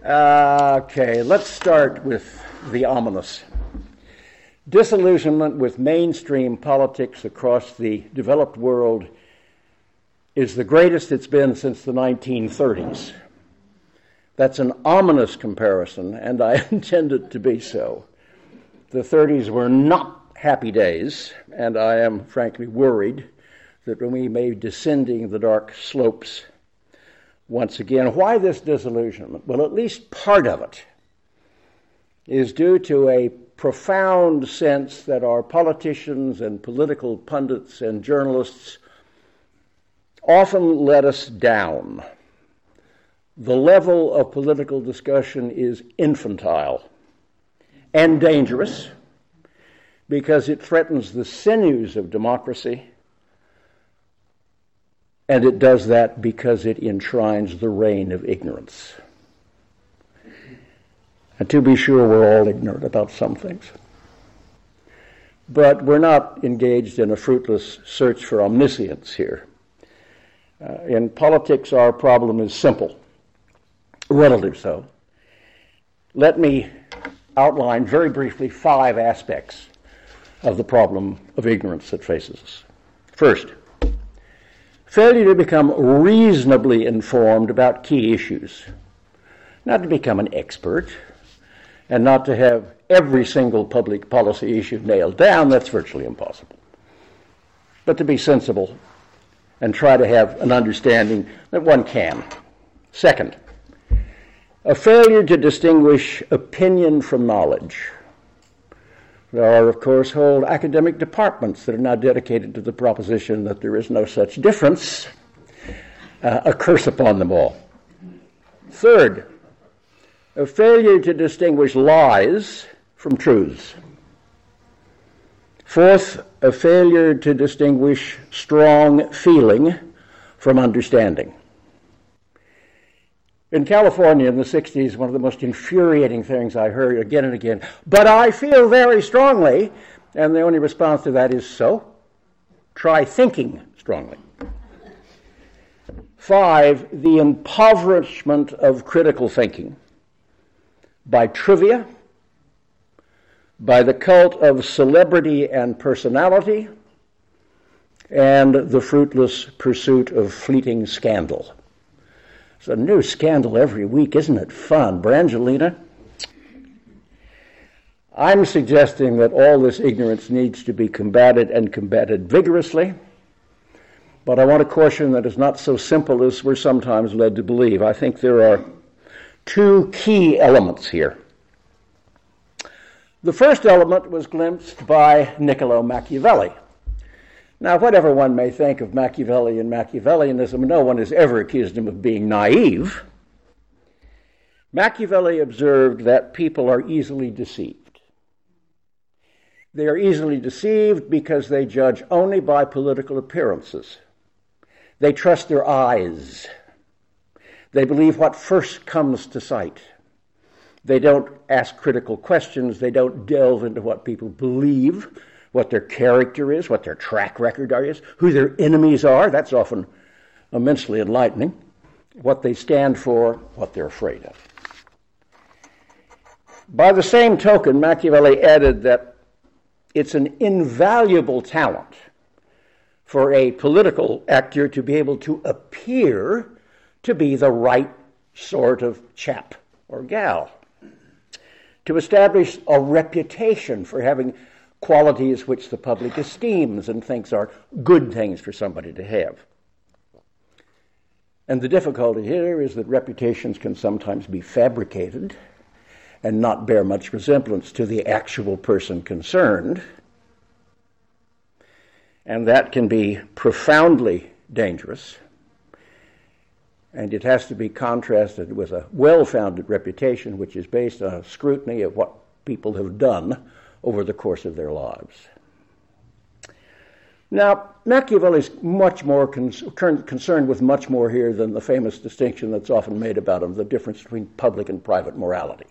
Okay, let's start with the ominous. Disillusionment with mainstream politics across the developed world is the greatest it's been since the 1930s. That's an ominous comparison, and I intend it to be so. The 30s were not happy days, and I am frankly worried that we may be descending the dark slopes once again. Why this disillusionment? Well, at least part of it is due to a profound sense that our politicians and political pundits and journalists often let us down. The level of political discussion is infantile and dangerous because it threatens the sinews of democracy, and it does that because it enshrines the reign of ignorance. And to be sure, we're all ignorant about some things. But we're not engaged in a fruitless search for omniscience here. In politics, our problem is simple, relatively so. Let me outline very briefly 5 aspects of the problem of ignorance that faces us. First, failure to become reasonably informed about key issues. Not to become an expert, and not to have every single public policy issue nailed down, that's virtually impossible. But to be sensible and try to have an understanding that one can. Second, a failure to distinguish opinion from knowledge. There are, of course, whole academic departments that are now dedicated to the proposition that there is no such difference. A curse upon them all. Third, a failure to distinguish lies from truths. Fourth, a failure to distinguish strong feeling from understanding. In California in the 60s, one of the most infuriating things I heard again and again, but I feel very strongly, and the only response to that is, so? Try thinking strongly. 5, the impoverishment of critical thinking by trivia, by the cult of celebrity and personality, and the fruitless pursuit of fleeting scandal. It's a new scandal every week, isn't it fun? Brangelina? I'm suggesting that all this ignorance needs to be combated and combated vigorously, but I want to caution that it's not so simple as we're sometimes led to believe. I think there are 2 key elements here. The first element was glimpsed by Niccolo Machiavelli. Now, whatever one may think of Machiavelli and Machiavellianism, no one has ever accused him of being naive. Machiavelli observed that people are easily deceived. They are easily deceived because they judge only by political appearances. They trust their eyes. They believe what first comes to sight. They don't ask critical questions. They don't delve into what people believe, what their character is, what their track record is, who their enemies are. That's often immensely enlightening. What they stand for, what they're afraid of. By the same token, Machiavelli added that it's an invaluable talent for a political actor to be able to appear to be the right sort of chap or gal, to establish a reputation for having qualities which the public esteems and thinks are good things for somebody to have. And the difficulty here is that reputations can sometimes be fabricated and not bear much resemblance to the actual person concerned. And that can be profoundly dangerous. And it has to be contrasted with a well-founded reputation which is based on a scrutiny of what people have done over the course of their lives. Now, Machiavelli is much more concerned with much more here than the famous distinction that's often made about him, the difference between public and private morality.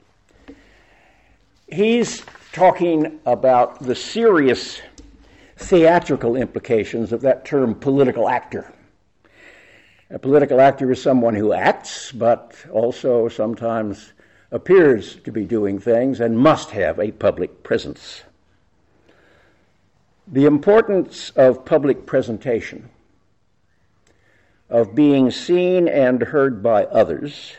He's talking about the serious theatrical implications of that term political actor. A political actor is someone who acts, but also sometimes appears to be doing things and must have a public presence. The importance of public presentation, of being seen and heard by others,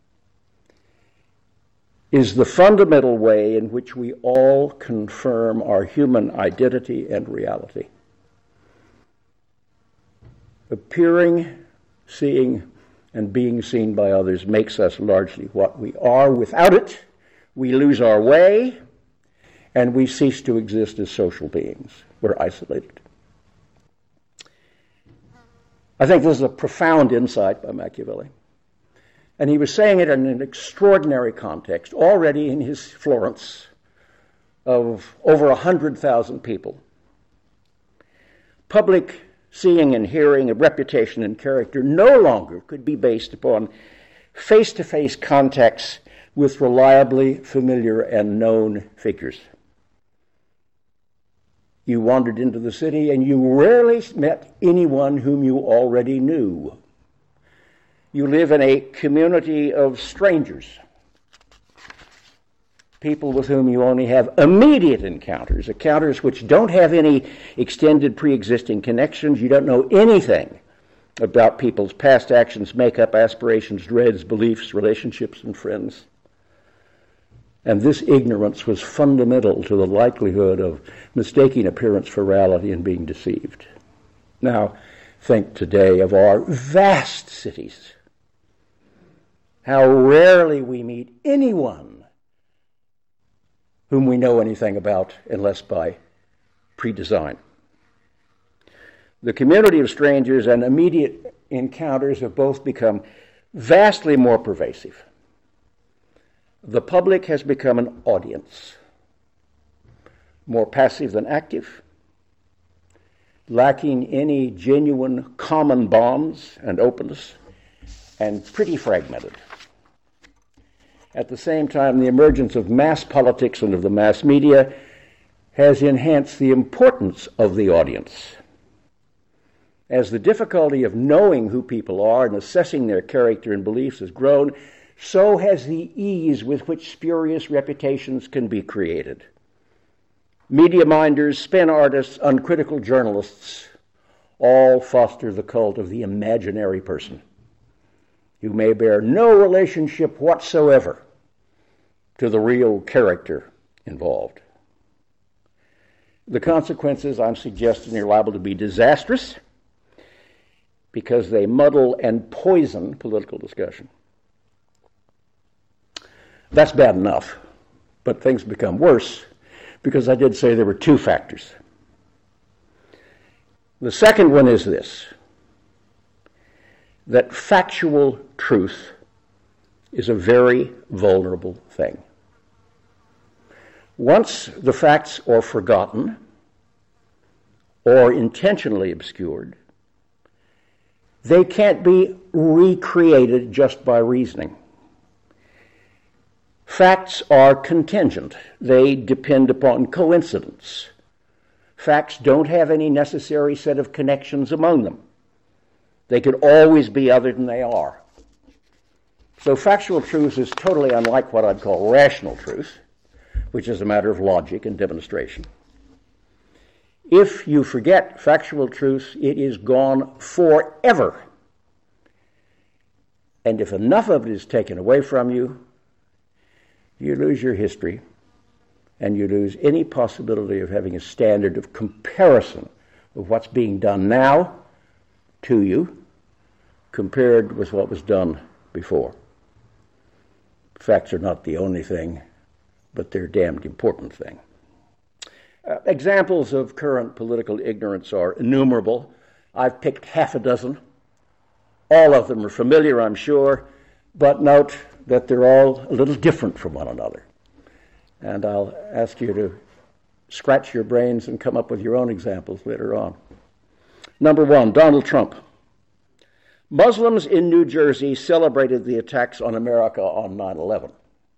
is the fundamental way in which we all confirm our human identity and reality. Appearing, seeing, and being seen by others makes us largely what we are. Without it, we lose our way, and we cease to exist as social beings. We're isolated. I think this is a profound insight by Machiavelli. And he was saying it in an extraordinary context, already in his Florence of over 100,000 people. Public seeing and hearing of reputation and character no longer could be based upon face-to-face contacts with reliably familiar and known figures. You wandered into the city and you rarely met anyone whom you already knew. You live in a community of strangers, people with whom you only have immediate encounters which don't have any extended pre-existing connections. You don't know anything about people's past actions, makeup, aspirations, dreads, beliefs, relationships, and friends. And this ignorance was fundamental to the likelihood of mistaking appearance for reality and being deceived. Now, think today of our vast cities. How rarely we meet anyone whom we know anything about unless by pre-design. The community of strangers and immediate encounters have both become vastly more pervasive. The public has become an audience, more passive than active, lacking any genuine common bonds and openness, and pretty fragmented. At the same time, the emergence of mass politics and of the mass media has enhanced the importance of the audience. As the difficulty of knowing who people are and assessing their character and beliefs has grown, so has the ease with which spurious reputations can be created. Media minders, spin artists, uncritical journalists all foster the cult of the imaginary person, who may bear no relationship whatsoever to the real character involved. The consequences, I'm suggesting, are liable to be disastrous because they muddle and poison political discussion. That's bad enough, but things become worse because I did say there were two factors. The second one is this, that factual truth is a very vulnerable thing. Once the facts are forgotten or intentionally obscured, they can't be recreated just by reasoning. Facts are contingent. They depend upon coincidence. Facts don't have any necessary set of connections among them. They could always be other than they are. So factual truth is totally unlike what I'd call rational truth, which is a matter of logic and demonstration. If you forget factual truth, it is gone forever. And if enough of it is taken away from you, you lose your history, and you lose any possibility of having a standard of comparison of what's being done now to you compared with what was done before. Facts are not the only thing, but they're a damned important thing. Examples of current political ignorance are innumerable. I've picked half a dozen. All of them are familiar, I'm sure, but note that they're all a little different from one another. And I'll ask you to scratch your brains and come up with your own examples later on. Number one, Donald Trump. Muslims in New Jersey celebrated the attacks on America on 9/11.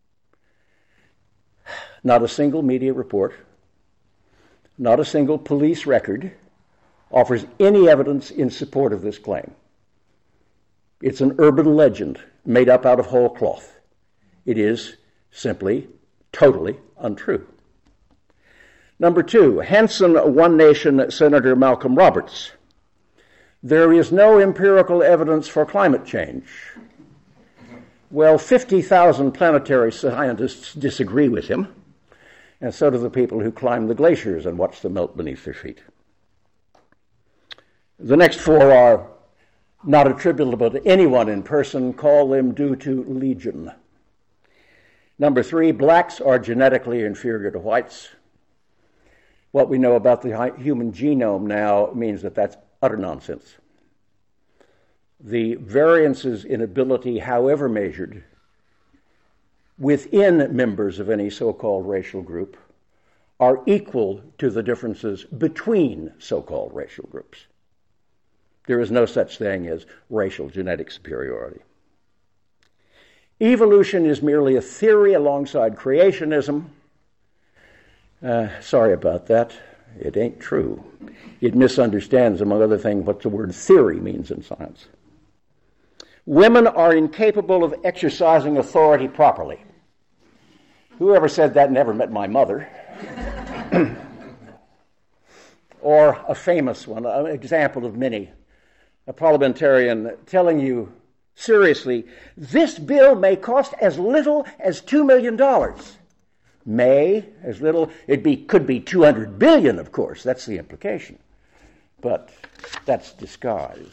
Not a single media report, not a single police record offers any evidence in support of this claim. It's an urban legend made up out of whole cloth. It is Simply, totally untrue. Number two, Henson One Nation Senator Malcolm Roberts. There is no empirical evidence for climate change. Well, 50,000 planetary scientists disagree with him, and so do the people who climb the glaciers and watch them melt beneath their feet. The next four are not attributable to anyone in person. Call them due to legion. Number three, blacks are genetically inferior to whites. What we know about the human genome now means that that's utter nonsense. The variances in ability, however measured, within members of any so-called racial group are equal to the differences between so-called racial groups. There is no such thing as racial genetic superiority. Evolution is merely a theory alongside creationism. Sorry about that. It ain't true. It misunderstands, among other things, what the word theory means in science. Women are incapable of exercising authority properly. Whoever said that never met my mother. Or a famous one, an example of many, a parliamentarian telling you seriously, this bill may cost as little as $2 million. May, as little, could be 200 billion, of course, that's the implication. But that's disguised.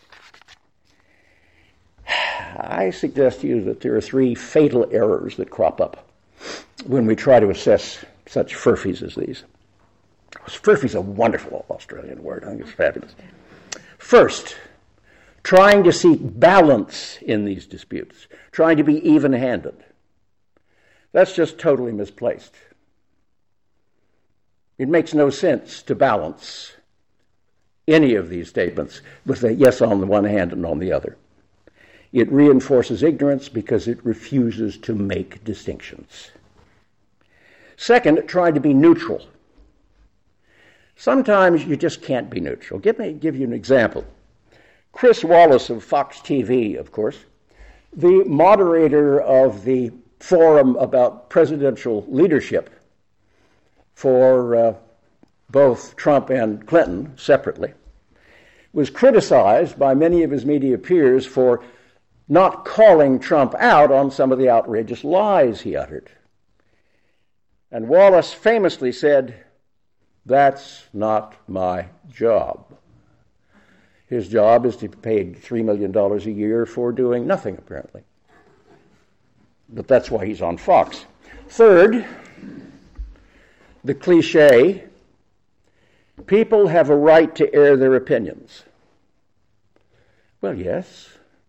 I suggest to you that there are three fatal errors that crop up when we try to assess such furphies as these. Furphy's a wonderful Australian word. I think it's fabulous. First, trying to seek balance in these disputes, trying to be even-handed. That's just totally misplaced. It makes no sense to balance any of these statements with a yes on the one hand and on the other. It reinforces ignorance because it refuses to make distinctions. Second, try to be neutral. Sometimes you just can't be neutral. Give you an example. Chris Wallace of Fox TV, of course, the moderator of the forum about presidential leadership for both Trump and Clinton separately, was criticized by many of his media peers for not calling Trump out on some of the outrageous lies he uttered. And Wallace famously said, "That's not my job." His job is to be paid $3 million a year for doing nothing, apparently. But that's why he's on Fox. Third, the cliche, people have a right to air their opinions. Well, yes,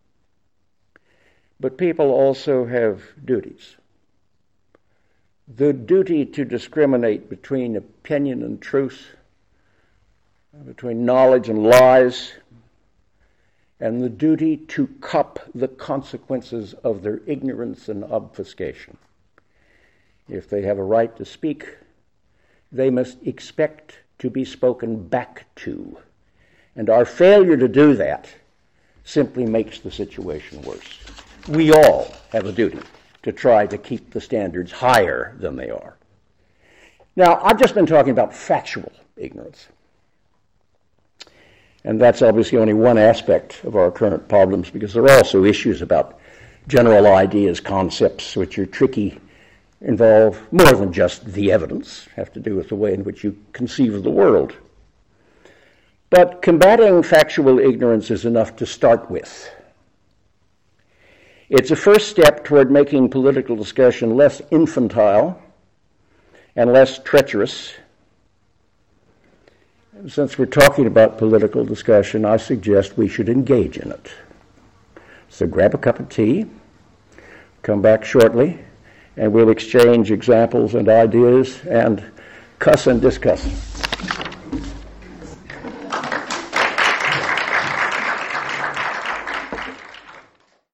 but people also have duties. The duty to discriminate between opinion and truth, between knowledge and lies, and the duty to cup the consequences of their ignorance and obfuscation. If they have a right to speak, they must expect to be spoken back to. And our failure to do that simply makes the situation worse. We all have a duty to try to keep the standards higher than they are. Now, I've just been talking about factual ignorance. And that's obviously only one aspect of our current problems, because there are also issues about general ideas, concepts, which are tricky, involve more than just the evidence, have to do with the way in which you conceive of the world. But combating factual ignorance is enough to start with. It's a first step toward making political discussion less infantile and less treacherous. Since we're talking about political discussion, I suggest we should engage in it. So grab a cup of tea, come back shortly, and we'll exchange examples and ideas and cuss and discuss.